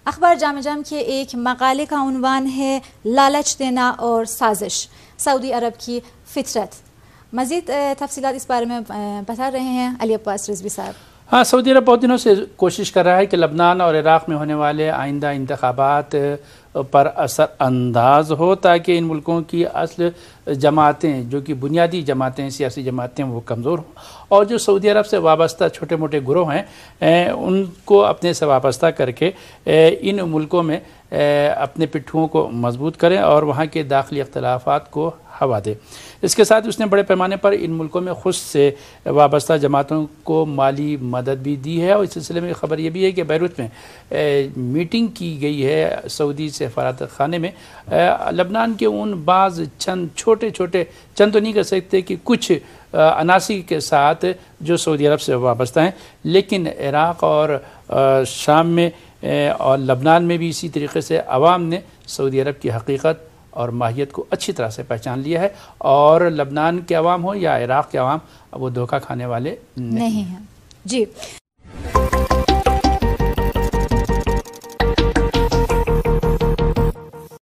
اخبار جامع جم کے ایک مقالے کا عنوان ہے لالچ دینا اور سازش، سعودی عرب کی فطرت۔ مزید تفصیلات اس بارے میں بتا رہے ہیں علی عباس رضوی صاحب۔ ہاں، سعودی عرب بہت دنوں سے کوشش کر رہا ہے کہ لبنان اور عراق میں ہونے والے آئندہ انتخابات پر اثر انداز ہو، تاکہ ان ملکوں کی اصل جماعتیں، جو کہ بنیادی جماعتیں، سیاسی جماعتیں، وہ کمزور ہوں، اور جو سعودی عرب سے وابستہ چھوٹے موٹے گروہ ہیں ان کو اپنے سے وابستہ کر کے ان ملکوں میں اپنے پٹھوں کو مضبوط کریں اور وہاں کے داخلی اختلافات کو ہوا دے۔ اس کے ساتھ اس نے بڑے پیمانے پر ان ملکوں میں خود سے وابستہ جماعتوں کو مالی مدد بھی دی ہے، اور اس سلسلے میں خبر یہ بھی ہے کہ بیروت میں میٹنگ کی گئی ہے سعودی سفارت خانے میں لبنان کے ان بعض چند چھوٹے چند تو نہیں کر سکتے کہ کچھ عناصر کے ساتھ جو سعودی عرب سے وابستہ ہیں، لیکن عراق اور شام میں اور لبنان میں بھی اسی طریقے سے عوام نے سعودی عرب کی حقیقت اور ماہیت کو اچھی طرح سے پہچان لیا ہے، اور لبنان کے عوام ہو یا عراق کے عوام وہ دھوکہ کھانے والے نہیں ہیں۔ جی